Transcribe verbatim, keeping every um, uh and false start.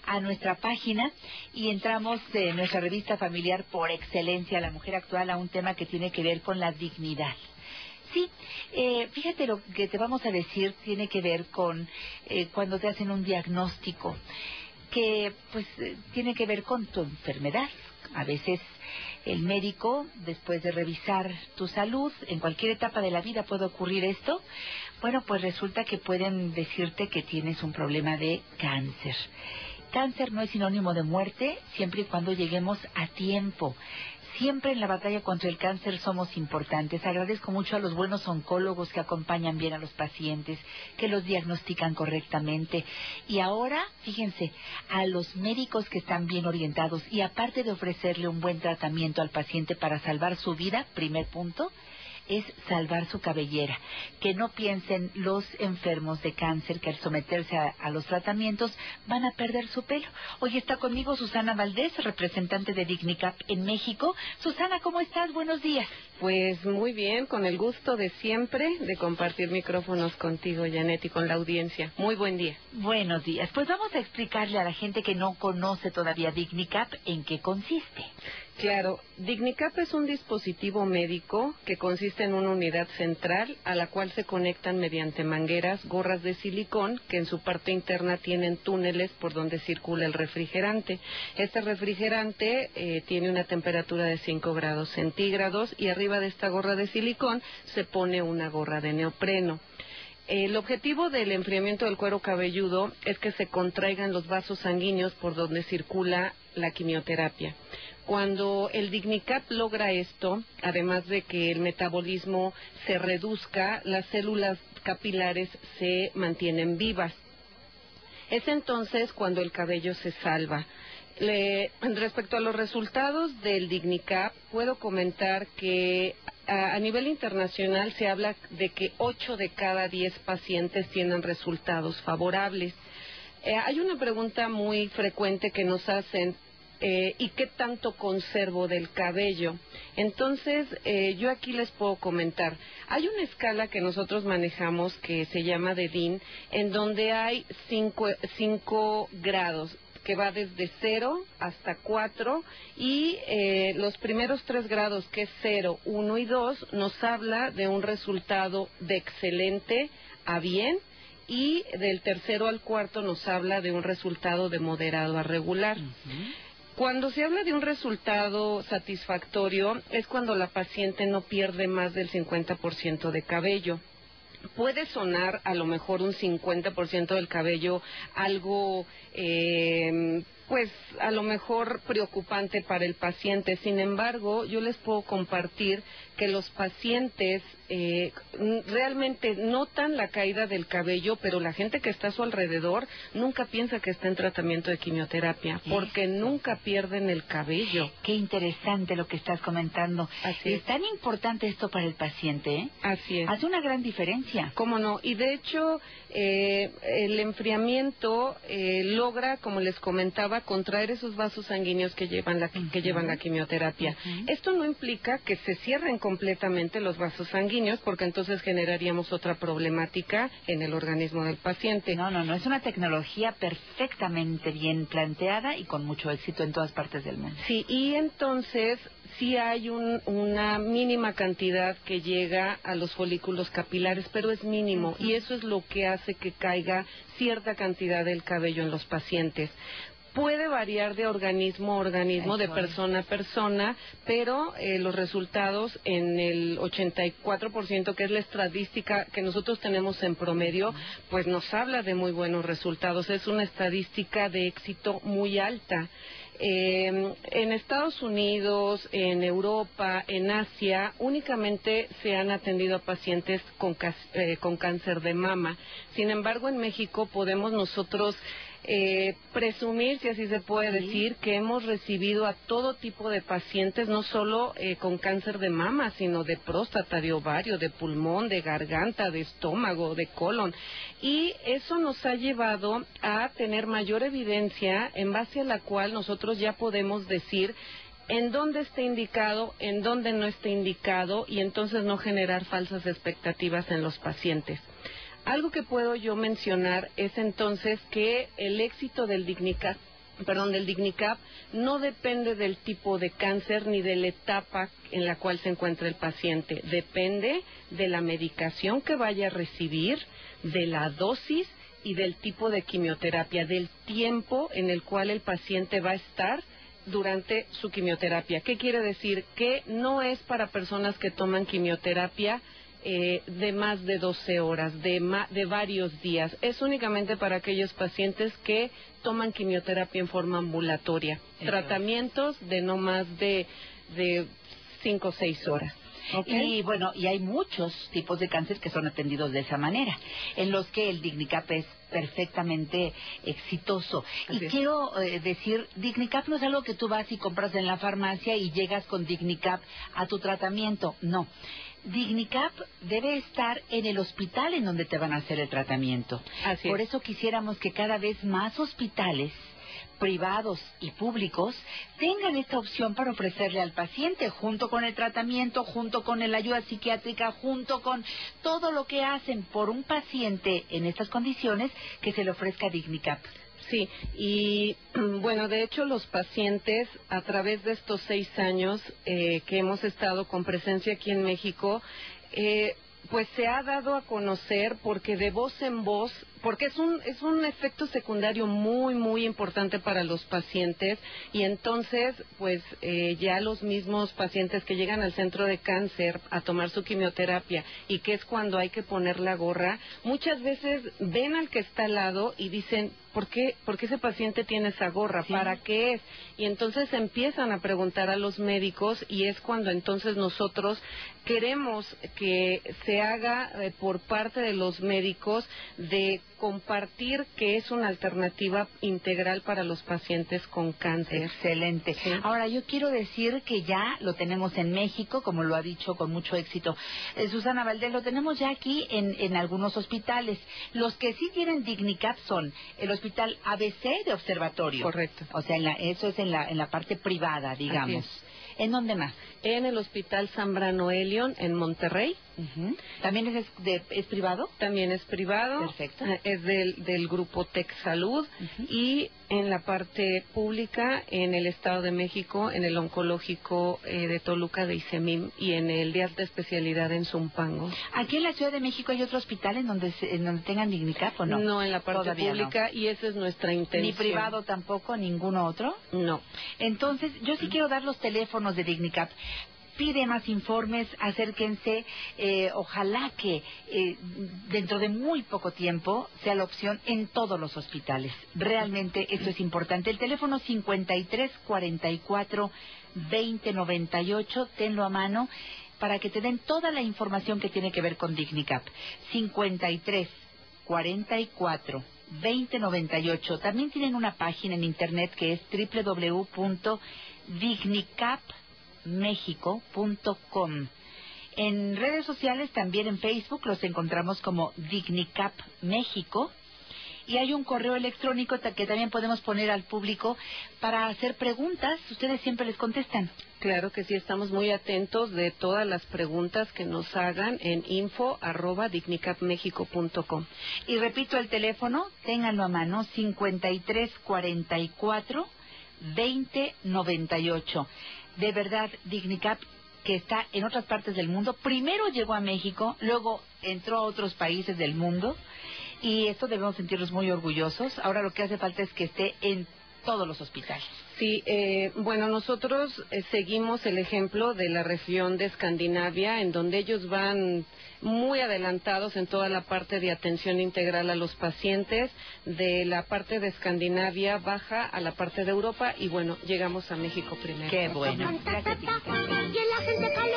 a nuestra página y entramos en nuestra revista familiar por excelencia, La Mujer Actual, a un tema que tiene que ver con la dignidad. Sí, eh, fíjate, lo que te vamos a decir tiene que ver con eh, cuando te hacen un diagnóstico que pues eh, tiene que ver con tu enfermedad. A veces el médico, después de revisar tu salud, en cualquier etapa de la vida puede ocurrir esto, bueno, pues resulta que pueden decirte que tienes un problema de cáncer. Cáncer no es sinónimo de muerte, siempre y cuando lleguemos a tiempo. Siempre en la batalla contra el cáncer somos importantes. Agradezco mucho a los buenos oncólogos que acompañan bien a los pacientes, que los diagnostican correctamente. Y ahora, fíjense, a los médicos que están bien orientados y aparte de ofrecerle un buen tratamiento al paciente para salvar su vida, primer punto, es salvar su cabellera. Que no piensen los enfermos de cáncer que al someterse a, a los tratamientos van a perder su pelo. Hoy está conmigo Susana Valdés, representante de Dignicap en México. Susana, ¿cómo estás? Buenos días. Pues muy bien, con el gusto de siempre de compartir micrófonos contigo, Janet, y con la audiencia. Muy buen día. Buenos días. Pues vamos a explicarle a la gente que no conoce todavía Dignicap en qué consiste. Claro, Dignicap es un dispositivo médico que consiste en una unidad central a la cual se conectan mediante mangueras gorras de silicón que en su parte interna tienen túneles por donde circula el refrigerante. Este refrigerante eh, tiene una temperatura de cinco grados centígrados y arriba de esta gorra de silicón se pone una gorra de neopreno. El objetivo del enfriamiento del cuero cabelludo es que se contraigan los vasos sanguíneos por donde circula la quimioterapia. Cuando el Dignicap logra esto, además de que el metabolismo se reduzca, las células capilares se mantienen vivas. Es entonces cuando el cabello se salva. Le, respecto a los resultados del Dignicap, puedo comentar que a, a nivel internacional se habla de que ocho de cada diez pacientes tienen resultados favorables. Eh, hay una pregunta muy frecuente que nos hacen. Eh, ¿Y qué tanto conservo del cabello? Entonces, eh, yo aquí les puedo comentar. Hay una escala que nosotros manejamos que se llama de Dean, en donde hay cinco, cinco grados, que va desde cero hasta cuatro, y eh, los primeros tres grados, que es cero, uno y dos, nos habla de un resultado de excelente a bien, y del tercero al cuarto nos habla de un resultado de moderado a regular. Uh-huh. Cuando se habla de un resultado satisfactorio es cuando la paciente no pierde más del cincuenta por ciento de cabello. Puede sonar a lo mejor un cincuenta por ciento del cabello algo, eh, pues a lo mejor preocupante para el paciente. Sin embargo, yo les puedo compartir que los pacientes eh, realmente notan la caída del cabello, pero la gente que está a su alrededor nunca piensa que está en tratamiento de quimioterapia, porque Eso. nunca pierden el cabello. Qué interesante lo que estás comentando. Así es. Es tan importante esto para el paciente, ¿eh? Así es. Hace una gran diferencia. ¿Cómo no? Y de hecho, eh, el enfriamiento eh, logra, como les comentaba, contraer esos vasos sanguíneos que llevan la, uh-huh. que llevan la quimioterapia. Uh-huh. Esto no implica que se cierren completamente los vasos sanguíneos, porque entonces generaríamos otra problemática en el organismo del paciente. No, no, no, es una tecnología perfectamente bien planteada y con mucho éxito en todas partes del mundo. Sí, y entonces sí hay un, una mínima cantidad que llega a los folículos capilares, pero es mínimo, uh-huh. y eso es lo que hace que caiga cierta cantidad del cabello en los pacientes. Puede variar de organismo a organismo, de persona a persona, pero eh, los resultados en el ochenta y cuatro por ciento, que es la estadística que nosotros tenemos en promedio, pues nos habla de muy buenos resultados. Es una estadística de éxito muy alta. Eh, en Estados Unidos, en Europa, en Asia, únicamente se han atendido a pacientes con, eh, con cáncer de mama. Sin embargo, en México podemos nosotros Eh, presumir, si así se puede sí. decir, que hemos recibido a todo tipo de pacientes, no solo eh, con cáncer de mama, sino de próstata, de ovario, de pulmón, de garganta, de estómago, de colon. Y eso nos ha llevado a tener mayor evidencia en base a la cual nosotros ya podemos decir en dónde está indicado, en dónde no está indicado, y entonces no generar falsas expectativas en los pacientes. Algo que puedo yo mencionar es entonces que el éxito del Dignicap perdón, del Dignicap no depende del tipo de cáncer ni de la etapa en la cual se encuentra el paciente. Depende de la medicación que vaya a recibir, de la dosis y del tipo de quimioterapia, del tiempo en el cual el paciente va a estar durante su quimioterapia. ¿Qué quiere decir? Que no es para personas que toman quimioterapia Eh, de más de doce horas, de, ma de varios días. Es únicamente para aquellos pacientes que toman quimioterapia en forma ambulatoria. Eso. Tratamientos de no más de, de cinco o seis horas. Okay. Y bueno, y hay muchos tipos de cáncer que son atendidos de esa manera, en los que el Dignicap es perfectamente exitoso. Así y es. quiero eh, decir, Dignicap no es algo que tú vas y compras en la farmacia y llegas con Dignicap a tu tratamiento, no. Dignicap debe estar en el hospital en donde te van a hacer el tratamiento. Así Por es. eso quisiéramos que cada vez más hospitales privados y públicos tengan esta opción para ofrecerle al paciente, junto con el tratamiento, junto con la ayuda psiquiátrica, junto con todo lo que hacen por un paciente en estas condiciones, que se le ofrezca Dignicap. Sí, y bueno, de hecho los pacientes a través de estos seis años eh, que hemos estado con presencia aquí en México, eh, pues se ha dado a conocer porque de voz en voz, porque es un es un efecto secundario muy muy importante para los pacientes, y entonces pues eh, ya los mismos pacientes que llegan al centro de cáncer a tomar su quimioterapia, y que es cuando hay que poner la gorra, muchas veces ven al que está al lado y dicen, ¿por qué, ¿por qué ese paciente tiene esa gorra? Sí. ¿Para qué es? Y entonces empiezan a preguntar a los médicos, y es cuando entonces nosotros queremos que se haga eh, por parte de los médicos de compartir que es una alternativa integral para los pacientes con cáncer. Excelente. Sí. Ahora, yo quiero decir que ya lo tenemos en México, como lo ha dicho con mucho éxito eh, Susana Valdés, lo tenemos ya aquí en, en algunos hospitales. Los que sí tienen Dignicap son el Hospital A B C de Observatorio. Correcto. O sea, en la, eso es en la, en la parte privada, digamos. ¿En dónde más? En el Hospital Zambrano Elion, en Monterrey. Uh-huh. ¿También es, de, es privado? También es privado. Perfecto. Es del, del grupo Tec Salud. Uh-huh. Y en la parte pública, en el Estado de México, en el oncológico eh, de Toluca de ICEMIM, y en el de alta especialidad en Zumpango. ¿Aquí en la Ciudad de México hay otro hospital en donde, se, en donde tengan Dignicap o no? No, en la parte Todavía pública, no. Y esa es nuestra intención. ¿Ni privado tampoco, ninguno otro? No. Entonces, yo sí quiero dar los teléfonos de Dignicap. Pide más informes, acérquense, eh, ojalá que eh, dentro de muy poco tiempo sea la opción en todos los hospitales. Realmente esto es importante. El teléfono cincuenta y tres cuarenta y cuatro veinte noventa y ocho, tenlo a mano para que te den toda la información que tiene que ver con Dignicap. cincuenta y tres cuarenta y cuatro veinte noventa y ocho. También tienen una página en internet que es doble u doble u doble u punto dignicap méxico punto com. En redes sociales, también en Facebook, los encontramos como Dignicap México. Y hay un correo electrónico que también podemos poner al público para hacer preguntas. Ustedes siempre les contestan. Claro que sí, estamos muy atentos de todas las preguntas que nos hagan en info arroba dignicap méxico punto com. Y repito el teléfono, ténganlo a mano, cincuenta y tres cuarenta y cuatro veinte noventa y ocho. De verdad, Dignicap, que está en otras partes del mundo, primero llegó a México, luego entró a otros países del mundo, y esto debemos sentirnos muy orgullosos. Ahora lo que hace falta es que esté en todos los hospitales. Sí, eh, bueno, nosotros eh, seguimos el ejemplo de la región de Escandinavia, en donde ellos van muy adelantados en toda la parte de atención integral a los pacientes. De la parte de Escandinavia baja a la parte de Europa, y bueno, llegamos a México primero. Qué bueno. Gracias,